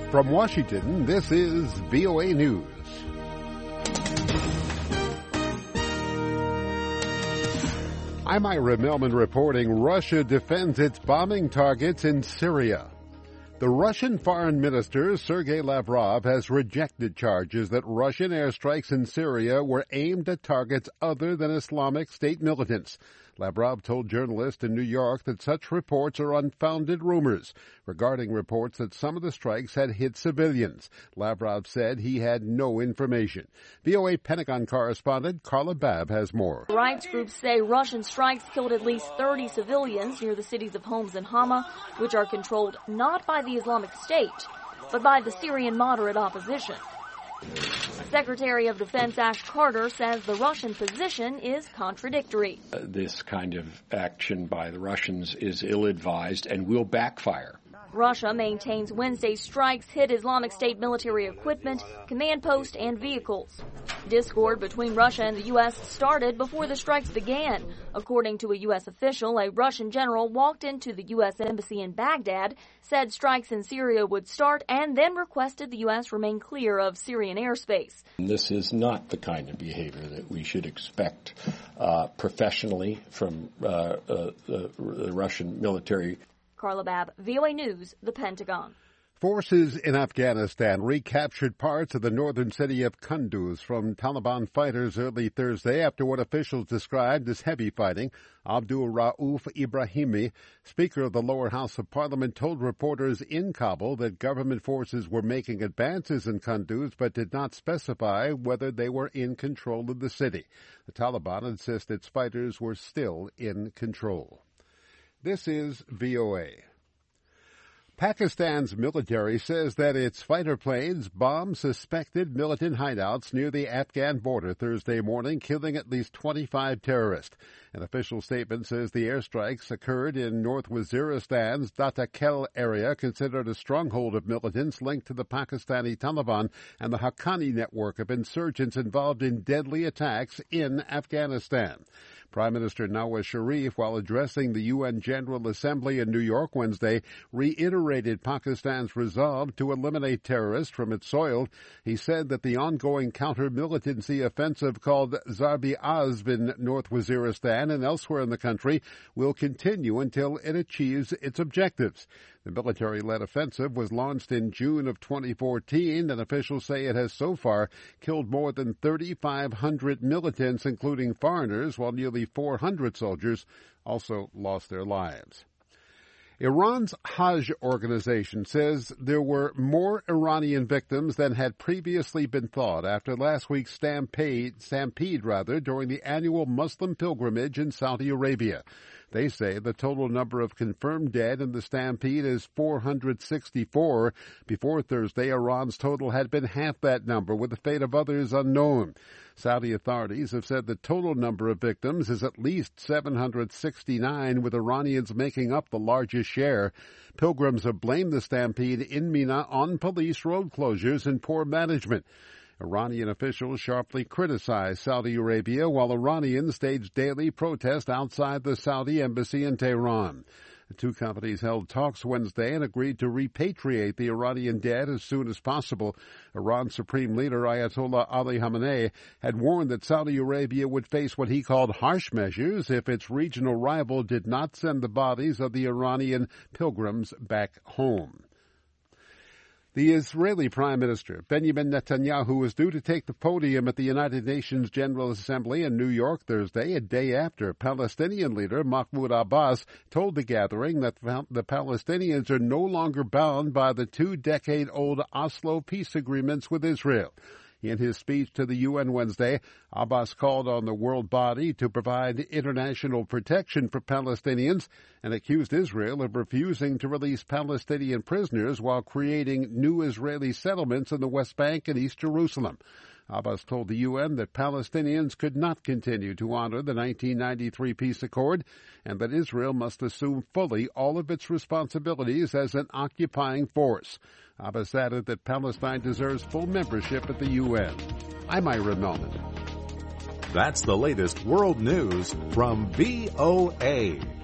From Washington, this is VOA News. I'm Ira Melman reporting Russia defends its bombing targets in Syria. The Russian Foreign Minister, Sergei Lavrov, has rejected charges that Russian airstrikes in Syria were aimed at targets other than Islamic State militants. Lavrov told journalists in New York that such reports are unfounded rumors regarding reports that some of the strikes had hit civilians. Lavrov said he had no information. VOA Pentagon correspondent Carla Babb has more. Rights groups say Russian strikes killed at least 30 civilians near the cities of Homs and Hama, which are controlled not by the Islamic State, but by the Syrian moderate opposition. Secretary of Defense Ash Carter says the Russian position is contradictory. This kind of action by the Russians is ill-advised and will backfire. Russia maintains Wednesday's strikes hit Islamic State military equipment, command post, and vehicles. Discord between Russia and the U.S. started before the strikes began. According to a U.S. official, a Russian general walked into the U.S. embassy in Baghdad, said strikes in Syria would start, and then requested the U.S. remain clear of Syrian airspace. This is not the kind of behavior that we should expect professionally from the Russian military. Carla Babb, VOA News, the Pentagon. Forces in Afghanistan recaptured parts of the northern city of Kunduz from Taliban fighters early Thursday after what officials described as heavy fighting. Abdul Rauf Ibrahimi, Speaker of the lower house of parliament, told reporters in Kabul that government forces were making advances in Kunduz but did not specify whether they were in control of the city. The Taliban insist its fighters were still in control. This is VOA. Pakistan's military says that its fighter planes bombed suspected militant hideouts near the Afghan border Thursday morning, killing at least 25 terrorists. An official statement says the airstrikes occurred in North Waziristan's Datakel area, considered a stronghold of militants linked to the Pakistani Taliban and the Haqqani network of insurgents involved in deadly attacks in Afghanistan. Prime Minister Nawaz Sharif, while addressing the UN General Assembly in New York Wednesday, reiterated Pakistan's resolve to eliminate terrorists from its soil. He said that the ongoing counter-militancy offensive called Zarb-e-Azb in North Waziristan and elsewhere in the country will continue until it achieves its objectives. The military-led offensive was launched in June of 2014, and officials say it has so far killed more than 3,500 militants, including foreigners, while nearly 400 soldiers also lost their lives. Iran's Hajj organization says there were more Iranian victims than had previously been thought after last week's stampede during the annual Muslim pilgrimage in Saudi Arabia. They say the total number of confirmed dead in the stampede is 464. Before Thursday, Iran's total had been half that number, with the fate of others unknown. Saudi authorities have said the total number of victims is at least 769, with Iranians making up the largest share. Pilgrims have blamed the stampede in Mina on police road closures and poor management. Iranian officials sharply criticized Saudi Arabia, while Iranians staged daily protests outside the Saudi embassy in Tehran. The two companies held talks Wednesday and agreed to repatriate the Iranian dead as soon as possible. Iran's supreme leader, Ayatollah Ali Khamenei, had warned that Saudi Arabia would face what he called harsh measures if its regional rival did not send the bodies of the Iranian pilgrims back home. The Israeli Prime Minister, Benjamin Netanyahu, is due to take the podium at the United Nations General Assembly in New York Thursday, a day after Palestinian leader Mahmoud Abbas told the gathering that the Palestinians are no longer bound by the 2-decade-old Oslo peace agreements with Israel. In his speech to the UN Wednesday, Abbas called on the world body to provide international protection for Palestinians and accused Israel of refusing to release Palestinian prisoners while creating new Israeli settlements in the West Bank and East Jerusalem. Abbas told the UN that Palestinians could not continue to honor the 1993 peace accord and that Israel must assume fully all of its responsibilities as an occupying force. Abbas added that Palestine deserves full membership at the UN. I'm Ira Melman. That's the latest world news from VOA.